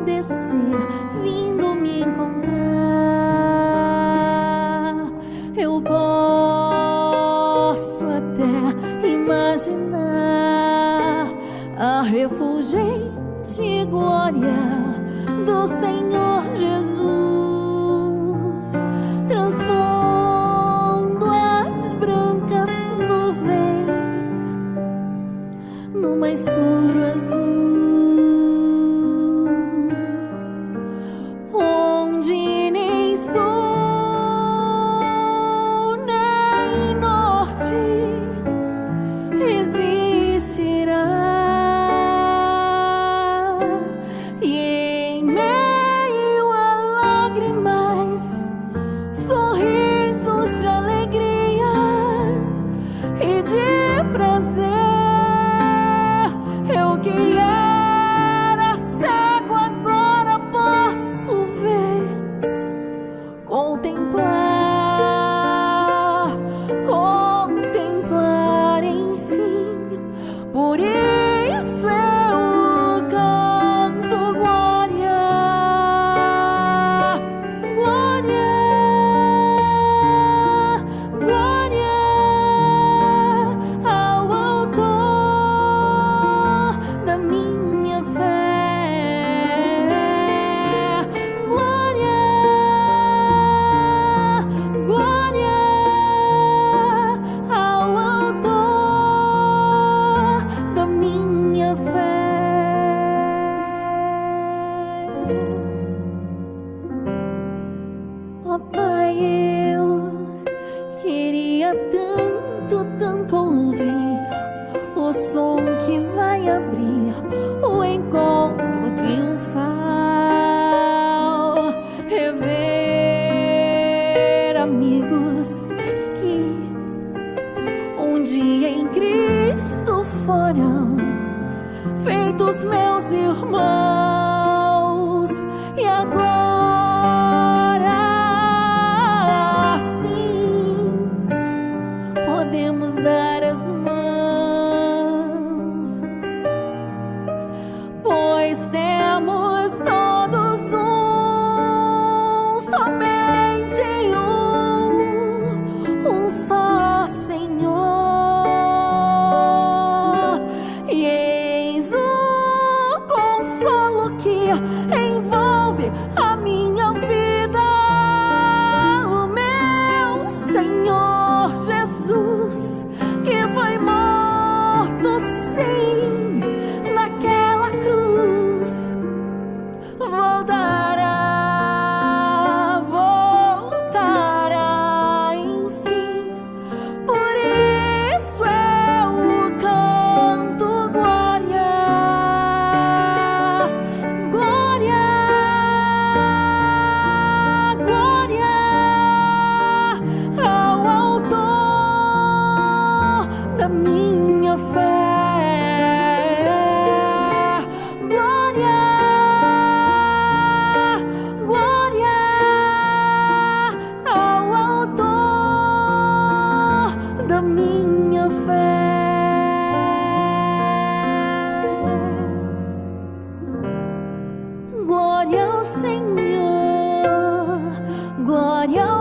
descer, vindo me encontrar. Eu posso até imaginar a refulgente glória do Senhor Jesus, transpondo as brancas nuvens no mais puro azul, onde nem sul nem norte existirá. E em meio a lágrimas, sorrisos de alegria e de prazer, eu que era cego agora posso ver, contemplar, contemplar, enfim. Por isso eu canto glória, glória, glória ao autor da minha fé. Glória, glória ao autor da minha fé. Ó Pai, eu queria tanto, tanto ouvir o som que vai abrir o encontro triunfal, rever amigos que um dia em Cristo foram feitos meus irmãos, e agora sim podemos dar as mãos, pois temos todos somente um só Senhor. E eis o consolo que envolve a minha vida, o meu Senhor Jesus, que foi morto sim naquela cruz, voltará, voltará, enfim. Por isso eu canto glória, glória, glória ao autor da minha fé. Glória, glória ao autor da minha fé. Glória ao Senhor, glória